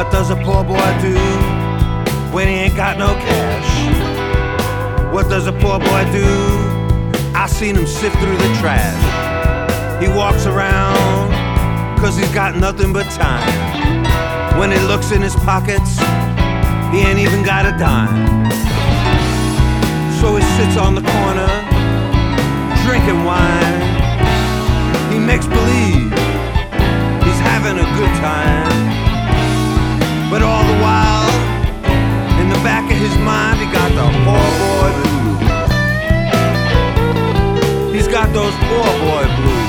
What does a poor boy do when he ain't got no cash? What does a poor boy do? I seen him sift through the trash. He walks around cause he's got nothing but time. When he looks in his pockets, he ain't even got a dime. So he sits on the corner, drinking wine. He makes believe he's having a good time. But all the while, in the back of his mind, he got the poor boy blues. He's got those poor boy blues.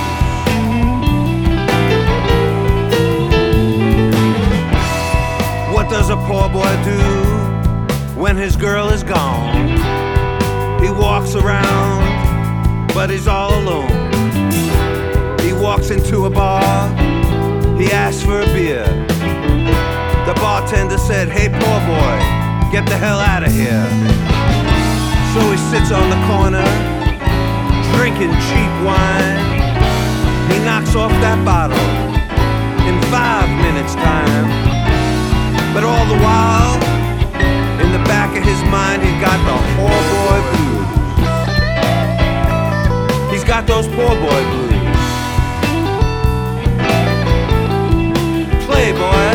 What does a poor boy do when his girl is gone? He walks around, but he's all alone. He walks into a bar, he asks for a beer. The bartender said, "Hey, poor boy, get the hell out of here." So he sits on the corner, drinking cheap wine. He knocks off that bottle in 5 minutes' time. But all the while, in the back of his mind, he got the poor boy blues. He's got those poor boy blues. Playboy.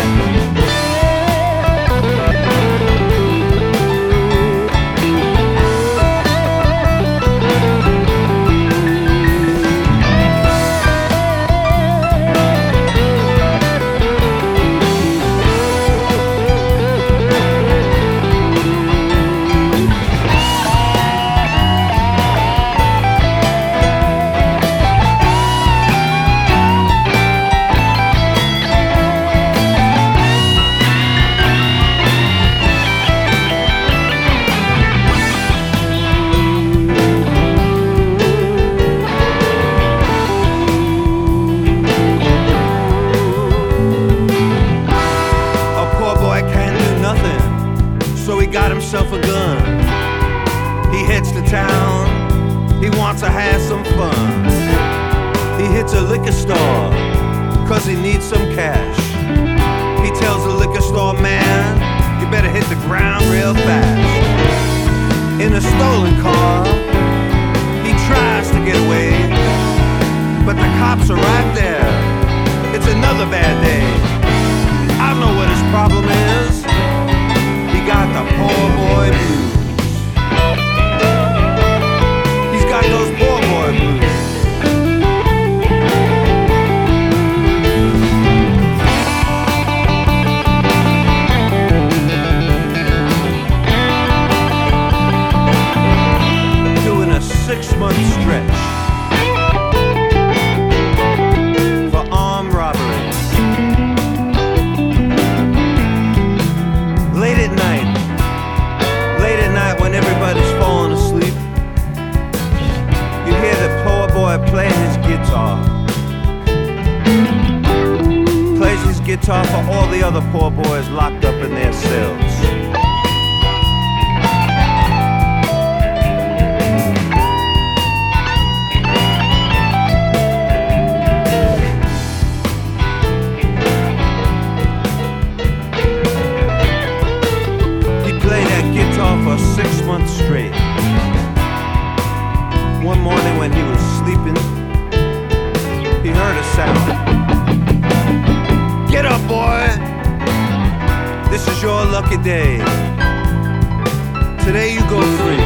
So he got himself a gun. He heads to town, he wants to have some fun. He hits a liquor store, cause he needs some cash. He tells the liquor store man, you better hit the ground real fast. In a stolen car, he tries to get away, but the cops are right there. It's another bad day. I don't know what his problem is. Got the poor boy blues. He's got those poor boy blues. Doing a 6-month stretch for armed robbery. Late at night, when everybody's falling asleep, you hear the poor boy play his guitar. Plays his guitar for all the other poor boys locked up in their cells. For 6 months straight. One morning when he was sleeping, he heard a sound. Get up, boy! This is your lucky day. Today you go free.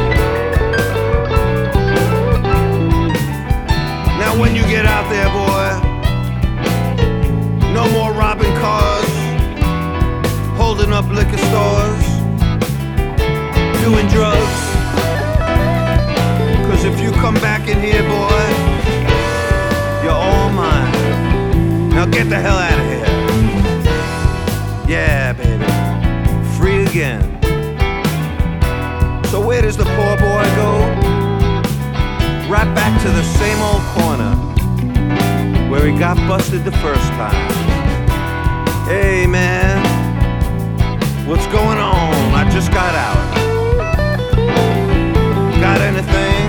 Now when you get out there, boy, no more robbing cars, holding up liquor stores, doing drugs. Cause if you come back in here, boy, you're all mine. Now get the hell out of here. Yeah, baby, free again. So where does the poor boy go? Right back to the same old corner where he got busted the first time. Hey man, what's going on? I just got out. Got anything?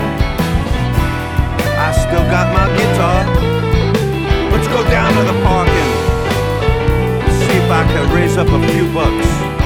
I still got my guitar. Let's go down to the park and see if I can raise up a few bucks